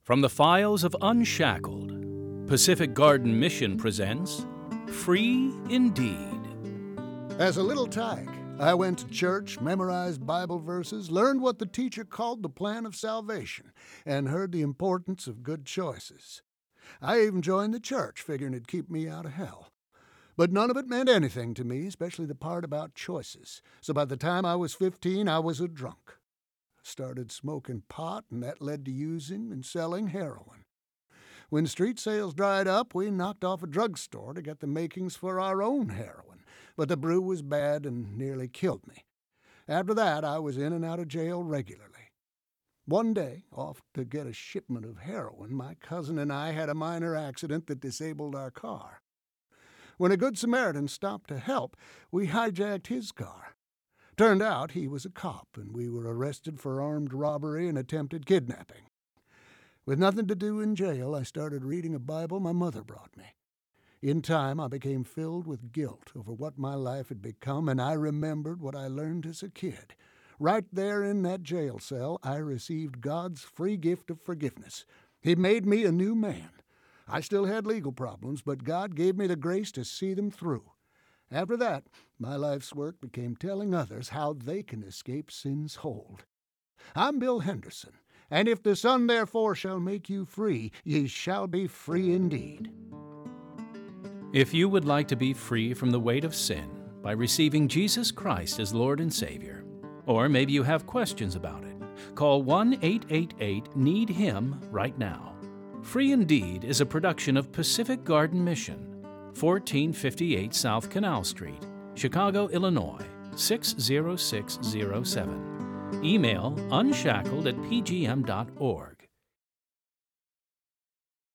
From the files of Unshackled, Pacific Garden Mission presents Free Indeed. As a little tyke, I went to church, memorized Bible verses, learned what the teacher called the plan of salvation, and heard the importance of good choices. I even joined the church, figuring it'd keep me out of hell. But none of it meant anything to me, especially the part about choices. So by the time I was 15, I was a drunk. Started smoking pot, and that led to using and selling heroin. When street sales dried up, we knocked off a drugstore to get the makings for our own heroin, but the brew was bad and nearly killed me. After that, I was in and out of jail regularly. One day, off to get a shipment of heroin, my cousin and I had a minor accident that disabled our car. When a Good Samaritan stopped to help, we hijacked his car. Turned out he was a cop, and we were arrested for armed robbery and attempted kidnapping. With nothing to do in jail, I started reading a Bible my mother brought me. In time, I became filled with guilt over what my life had become, and I remembered what I learned as a kid. Right there in that jail cell, I received God's free gift of forgiveness. He made me a new man. I still had legal problems, but God gave me the grace to see them through. After that, my life's work became telling others how they can escape sin's hold. I'm Bill Henderson, and if the Son therefore shall make you free, ye shall be free indeed. If you would like to be free from the weight of sin by receiving Jesus Christ as Lord and Savior, or maybe you have questions about it, call 1-888-NEED-HIM right now. Free Indeed is a production of Pacific Garden Mission, 1458 South Canal Street, Chicago, Illinois, 60607. Email unshackled@pgm.org.